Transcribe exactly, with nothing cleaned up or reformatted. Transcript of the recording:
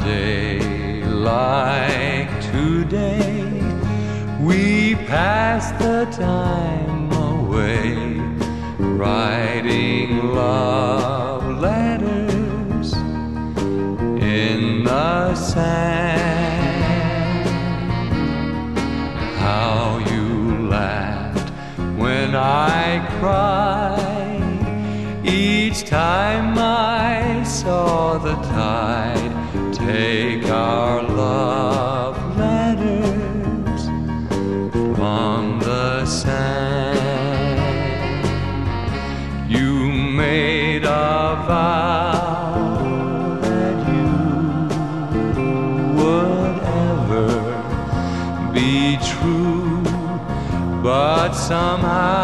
day like today, we pass the time away, writing love letters in the sand. How you laughed when I cried each time I saw the tide take our love letters from the sand. You made a vow that you would ever be true, but somehow